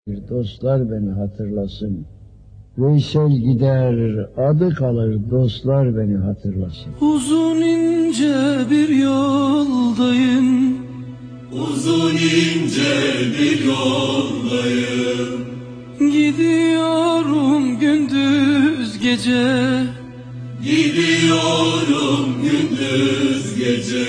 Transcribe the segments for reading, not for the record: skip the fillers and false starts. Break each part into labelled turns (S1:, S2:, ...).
S1: Dostlar beni hatırlasın. Veysel gider, adı kalır, dostlar beni hatırlasın.
S2: Uzun ince bir yoldayım,
S3: uzun ince bir yoldayım.
S2: Gidiyorum gündüz gece,
S3: gidiyorum gündüz gece.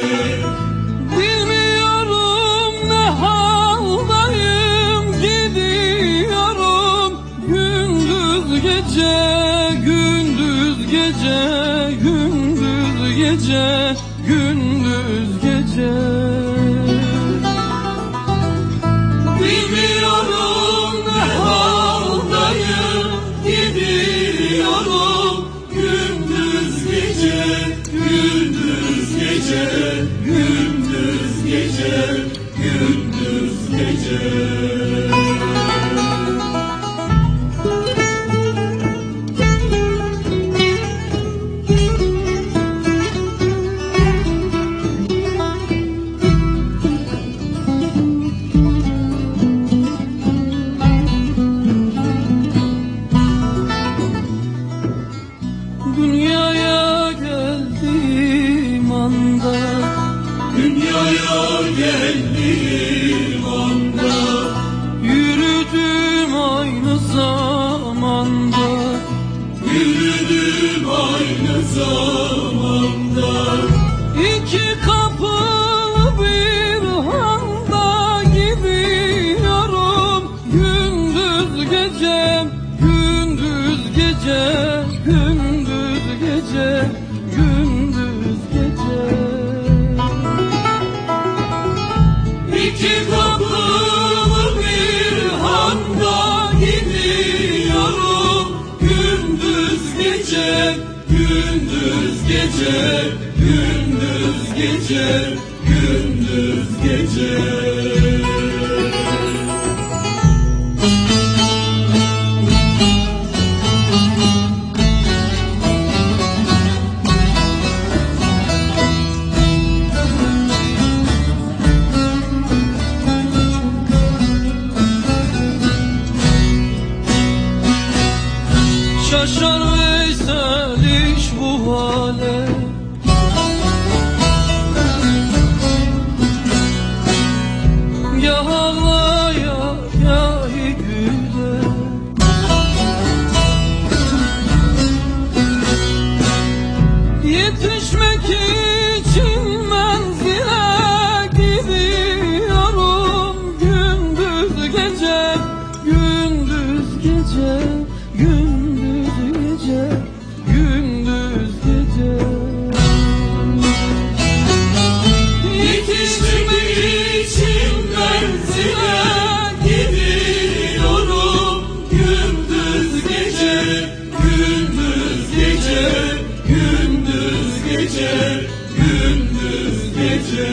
S2: Bilmiyorum ne haldayım, gidiyorum gündüz gece, gündüz gece, gündüz gece, gündüz gece.
S3: Bilmiyorum ne haldayım, gidiyorum gündüz gece, gündüz gece, gündüz gece, gündüz gece.
S2: Dünyaya geldiğim anda,
S3: Dünyaya geldiğim anda,
S2: yürüdüm aynı zamanda,
S3: yürüdüm aynı zamanda.
S2: İki kapılı bir handa gidiyorum gündüz gece, gündüz gece, gündüz gece, gündüz gece.
S3: İki kapılı bir handa gidiyorum gündüz gece, gündüz gece, gündüz gece, gündüz gece.
S2: Şaşar Veysel iş bu hale, ya ağlaya ya güle. Yetişmek için menzile gidiyorum gündüz gece, gündüz gece, gündüz gece, gündüz gece.
S3: Yetişmek için menzile gidiyorum gündüz gece, gündüz gece, gündüz gece, gündüz gece.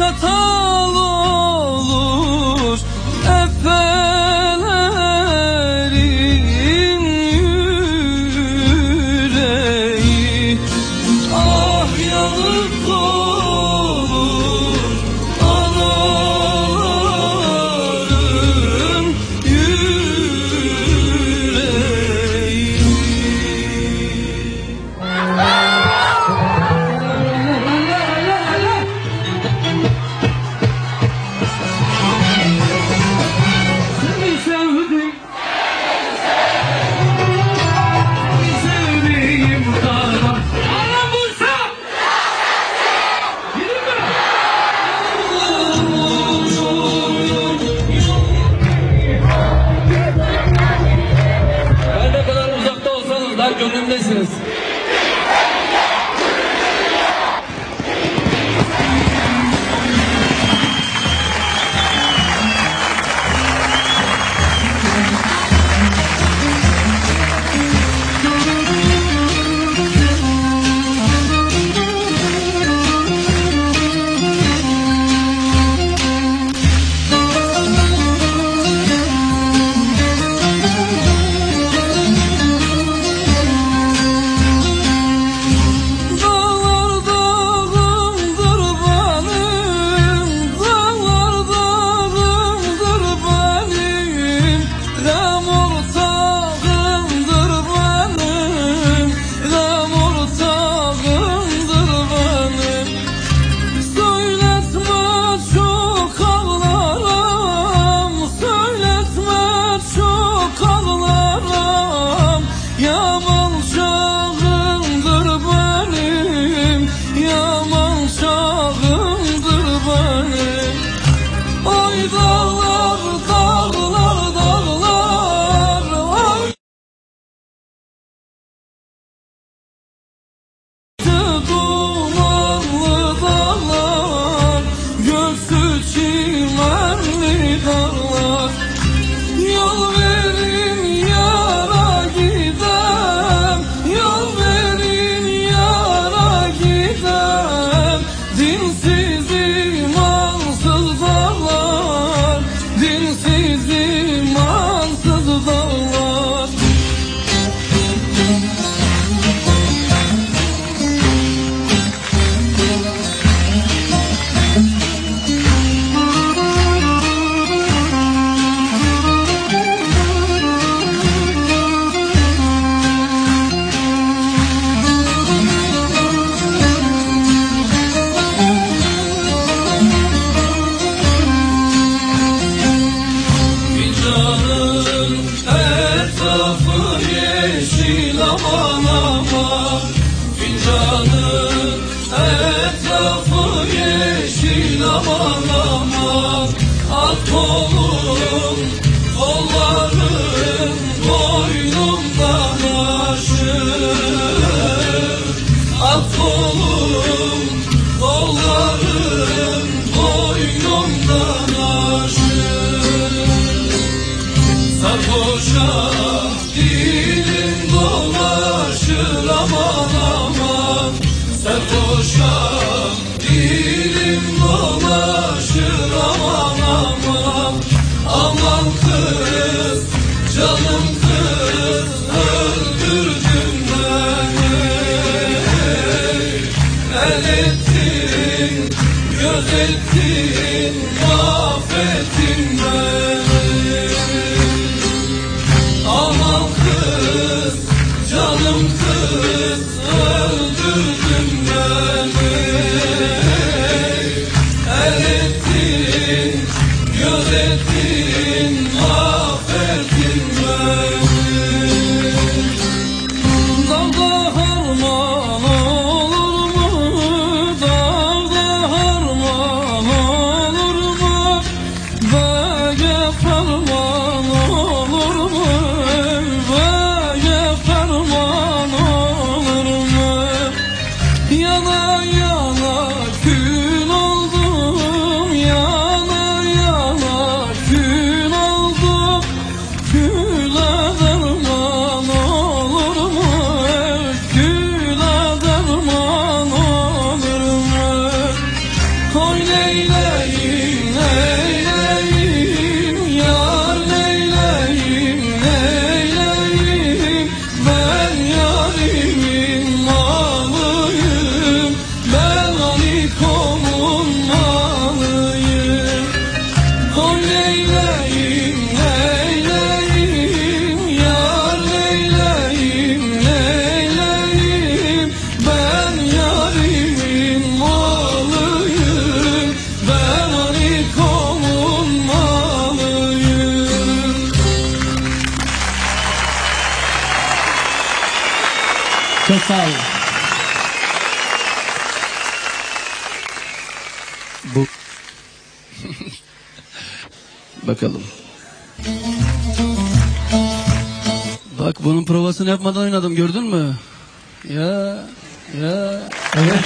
S2: çatal olur efelerin yüreği. Ah yanık olur anaların yüreği. Seni sevdim, sevdiğim kadar. Anam Bursa! Gidin mi? Ben ne kadar uzakta olsanız da gönlümdesiniz. Dağlar dağımdır benim, dağlar dağımdır benim, gam ortağımdır benim, gam ortağımdır benim. Söyletme çok ağlarım, söyletme çok ağlarım, yaman çağımdır benim, yaman çağımdır benim. Oy dağlar dağlar dağlar, oy dumanlı dağlar, göksü çimenli dağlar. Yol verin yara gidem, yol verin yara gidem. Dinsiz imansız dağlar, dinsiz imansız dağlar. Fincanın etrafı yeşil aman aman, fincanın etrafı yeşil aman aman. Ak kolum, kollarım boynumdan aşır. Ak kolum, kollarım boynumdan aşır. Sarhoşa dilim dolaşır aman aman, sarhoşa dilim dolaşır aman aman. Aman kız, canım kız, öldürdün beni. El ettin, göz ettin, mahvettin beni. Aman kız, canım kız, öldürdün beni. El ettin, göz ettin, mahvettin beni. Dağda harman olur mu? Dağda harman olur mu? Böyle ferman olur mu? Böyle ferman olur mu? Yana yana
S3: Oy leyleyim, leyleyim, yar leyleyim, leyleyim. Ben yarimin malıyım, ben Alikom'un malıyım. Oy leyleyim, leyleyim, yar leyleyim, leyleyim. Ben yarimin malıyım, ben Alikom'un malıyım.
S4: Çok sağ olun. Bu bakalım. Bak bunun provasını yapmadan oynadım, gördün mü? Ya.
S1: Evet.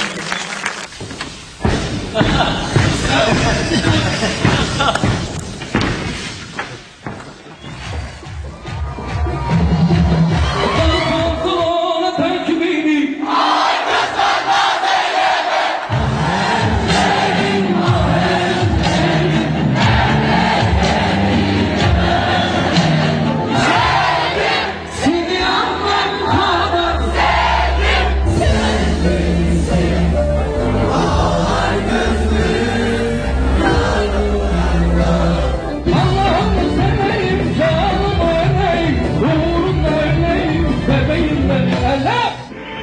S2: Sana takibini seni anlam kadar Allah'ım seveyim, canım öleyim, uğrunda öleyim, bebeğim beni elle.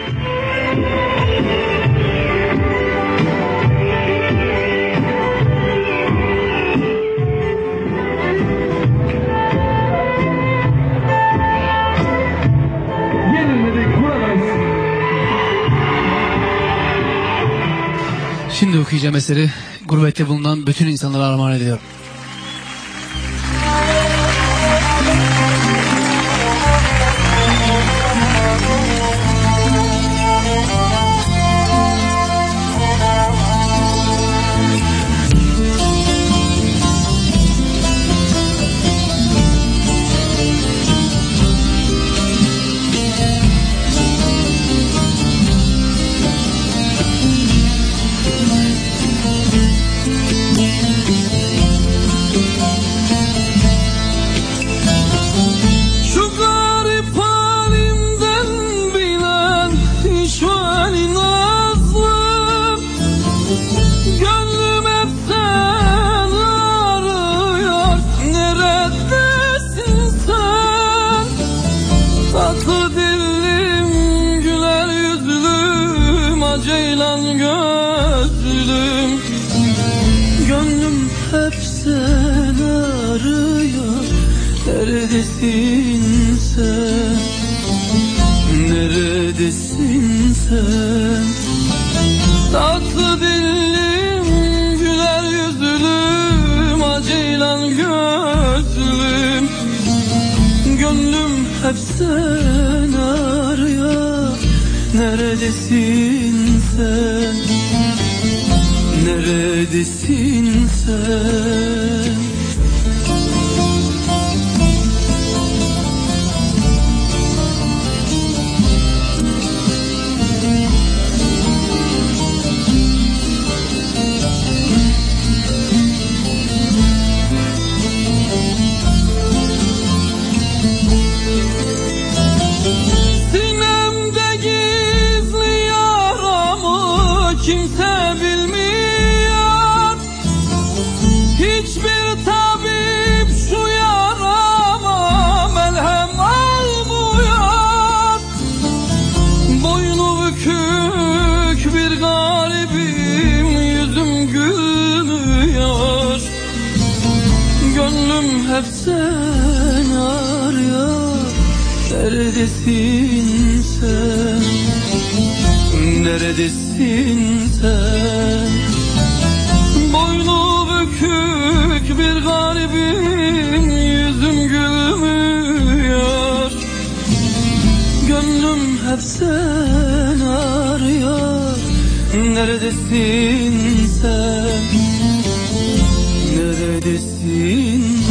S2: Yenilmedik buradayız.
S4: Şimdi okuyacağım eseri gurbette bulunan bütün insanlara armağan ediyorum.
S3: Şu garip halimden bilen işvali nazlım, gönlüm hep sen arıyor, neredesin sen? Tatlı dillim, güler yüzlüm, aceylan gözlüm. Gönlüm hep sen arıyor, neredesin sen? Neredesin sen? Tatlı dillim, güler yüzlüm, aceylan gözlüm. Gönlüm hep sen arıyor, neredesin sen? Neredesin sen? Sinemde gizli yaramı kimse bilmiyor. Hiçbir tabip şu yarama merhem almıyor. Boynu bükük bir garibim, yüzüm gülmüyor. Gönlüm hep sen arıyor, neredesin sen? Neredesin sen? Boynu bükük bir garibim, yüzüm gülmüyor. Gönlüm hep sen arıyor, neredesin sen? Neredesin sen?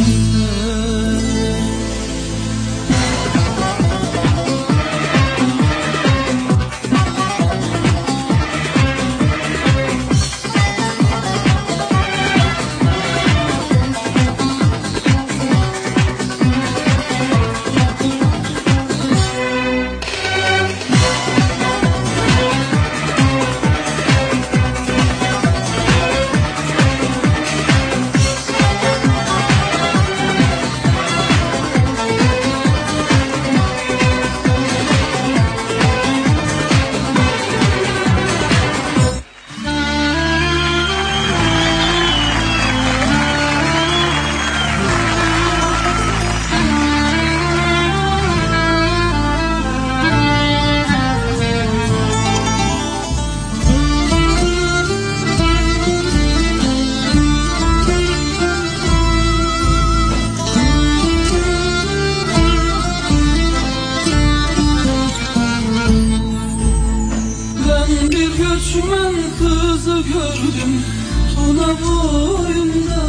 S3: zurna boyunda,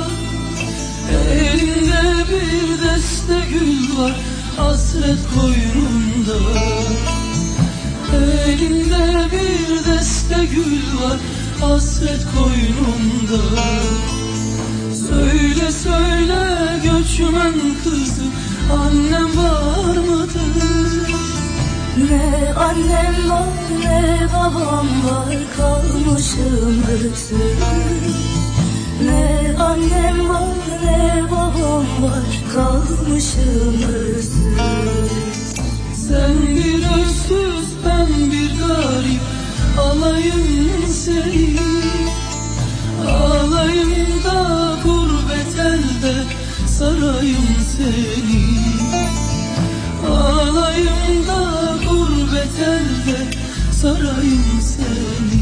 S3: elinde bir deste gül var hasret koynunda. Elinde bir deste gül var hasret koynunda. Söyle söyle göçmen kızı, annem var mıdır?
S5: Ne annem var ne babam var, kalmışım öksüz. Ne annem var ne babam var, kalmışım öksüz.
S3: Sen bir öksüz ben bir garip, alayım seni. Alayım da gurbet elde sarayım seni. Alayım da gurbet elde sarayım seni.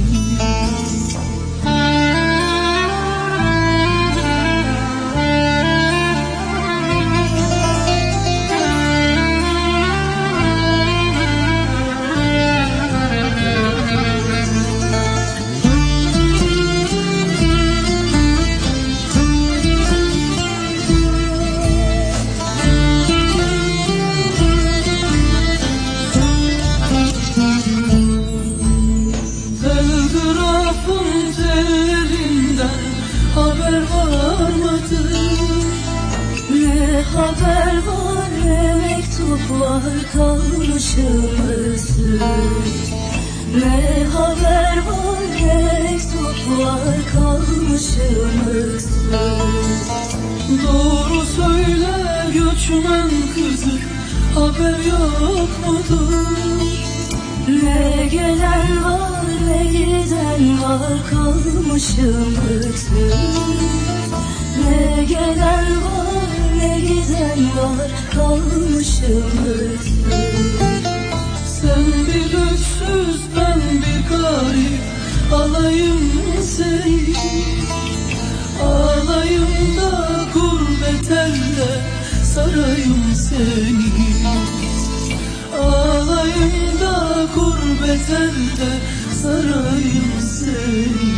S3: Haber var mıdır?
S5: Ne haber var ne mektup var, kalmışım öksüz. Ne haber var ne mektup var, kalmışım öksüz.
S3: Doğru söyle göçmen kızı, haber yok mudur?
S5: Ne gelen var ne giden var, kalmışım öksüz. Ne gelen var ne giden var, kalmışım öksüz.
S3: Sen bir öksüz ben bir garip, alayım seni. Alayım da gurbet elde sarayım seni. Alayım da gurbet elde sarayım seni.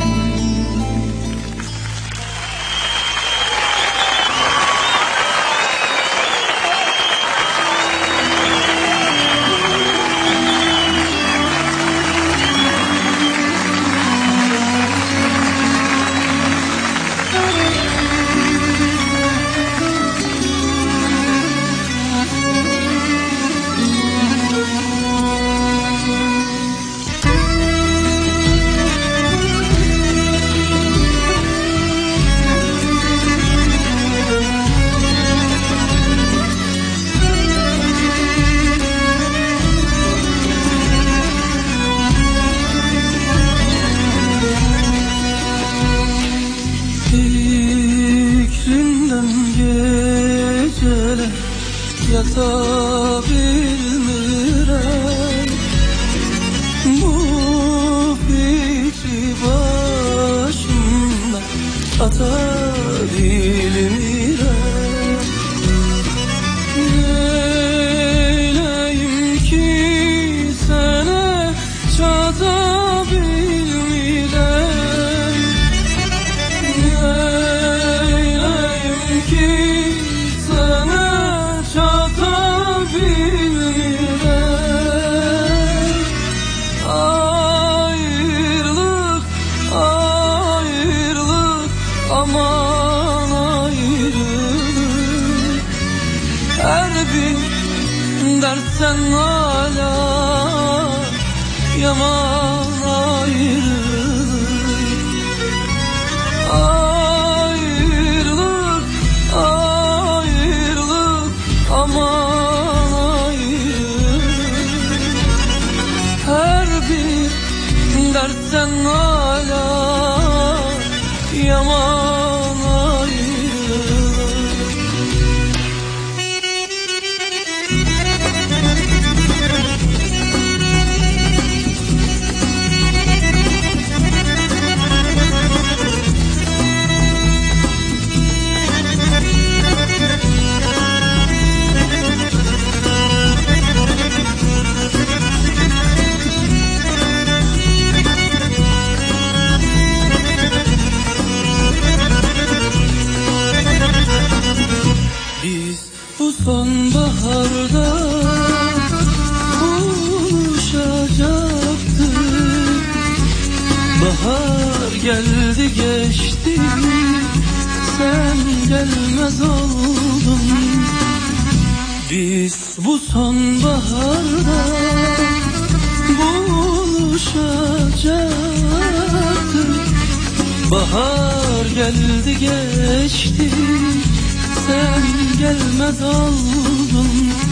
S3: Fikrinden geceler yatabilmirem. Bu fikri başımdan atabilmirem. Neyleyim ki sana çatabilmirem. Neyleyim ki sana çatabilmirem. Ayrılık, ayrılık, aman ayrılık. Her bir dertten hala yaman ayrılık. Ayrılık, ayrılık, aman ayrılık. Her bir dertten hala yaman ayrılık. geldi geçti, sen gelmez oldun. Biz bu sonbaharda buluşacaktık. Bahar geldi geçti, sen gelmez oldun.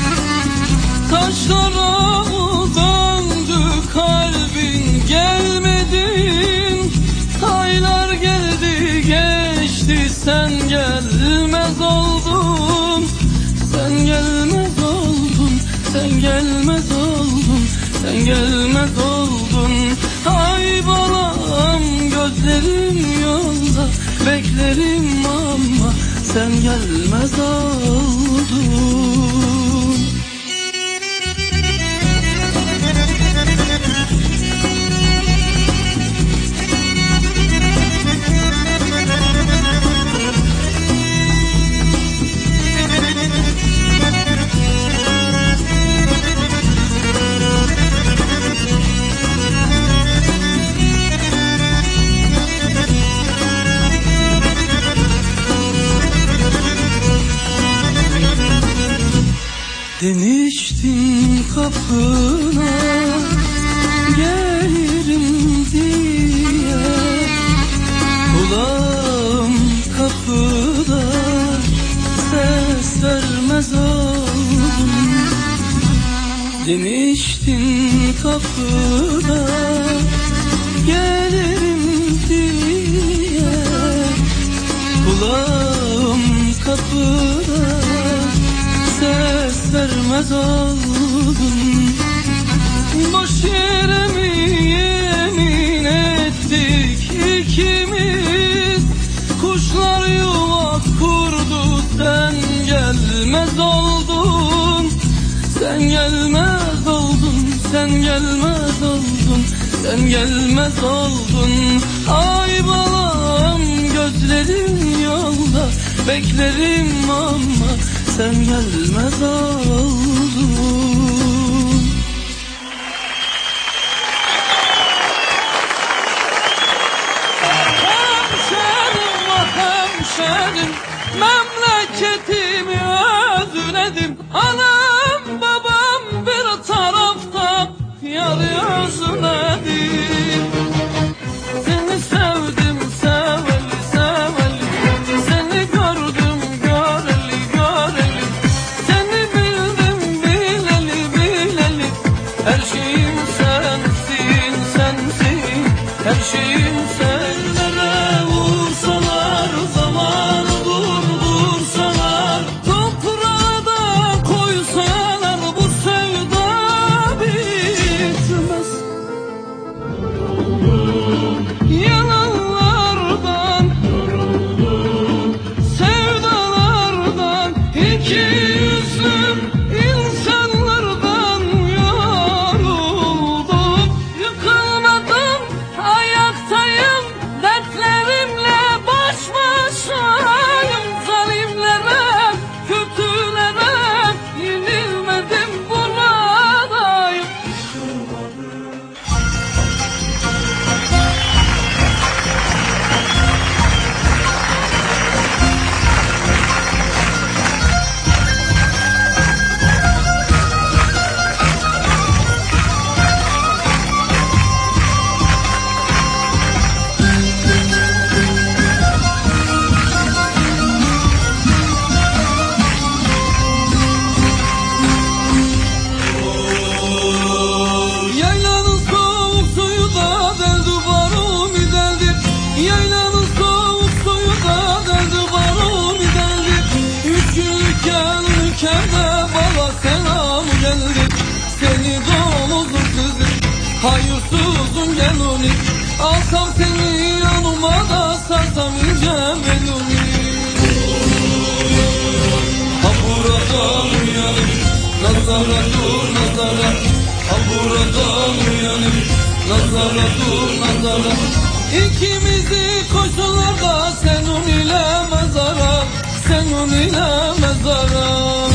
S3: Taşlara mı döndü kalbin, gelmedin. Aylar geldi geçti, sen gelmez oldun. Sen gelmez oldun, sen gelmez oldun, sen gelmez oldun. Ay balam, gözlerim yolda, beklerim ama sen gelmez oldun. Demiştin kapına gelirim diye, kulağım kapıda, ses vermez oldum. Demiştin kapıda gelirim diye, kulağım kapıda, ses vermez oldun. Boş yere mi yemin ettik ikimiz? Kuşlar yuva kurdu, sen gelmez oldun. Sen gelmez oldun, sen gelmez oldun, sen gelmez oldun. Ay balam, gözlerim yolda, beklerim ama sen gelmez oldun. Hemşerim, ah hemşerim, memleketimi özledim. Anam babam bir tarafta, yar özledim. Seni sevdim seveli seveli, seni gördüm göreli göreli, seni bildim bileli bileli. Her şeyim sensin sensin, her şeyim sen. Nereye vursalar zaman vursalar, toprağa da koysalar, bu sevda bitmez. Yalanlardan, sevdalardan, iki yüzlü insanlardan yoruldum. Yıkılmadım, ayaktayım, dertlerimle baş başayım. Zalimlere, kötülere yenilmedim, buradayım. Yaylanın soğuk suyu da deldi barumi deldi. Yaylanın soğuk suyu da deldi barumi deldi. Üç günlük ülkede bana selam geldi. Seni domuzum kızım, hayırsızım geluni. Alsam seni yanıma da sarsam ince beluni. Ha buradan uyanıp nazara dur nazara, ha buradan uyanıp nazara dur nazara. İkimizi koysalar da senin ile mezara, senin ile mezara.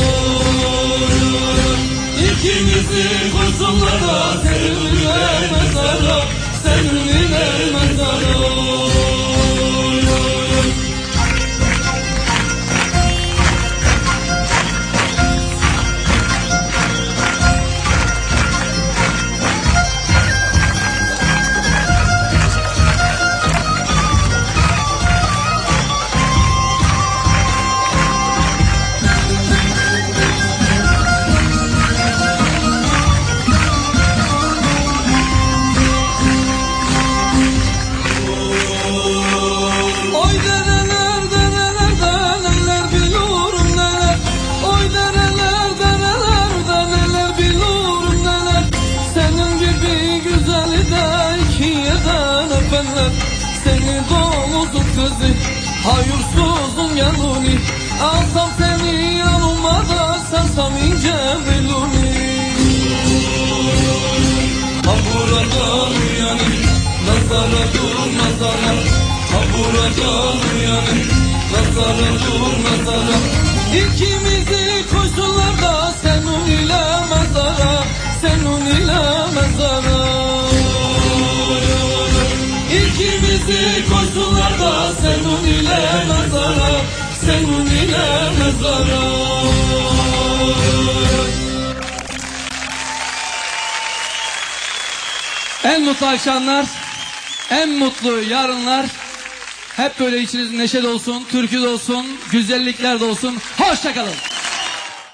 S3: İkimizi koysalar da senin ile mezara, senin ile mezara. seni domuzun kızı, hayırsuzun yanuni. Alsam seni yanıma da sarsam ince beluni. Ha buradan uyanık, nazara dur nazara. Ha buradan uyanık, nazara dur nazara. İkimizi koştular da senin ile mezara, senin ile mezara. İkimizi koştular da senin ile mezara, senin ile mezara.
S4: En mutlu akşamlar, en mutlu yarınlar. Hep böyle içiniz neşe dolsun, türkü dolsun, güzellikler dolsun. Hoşça kalın.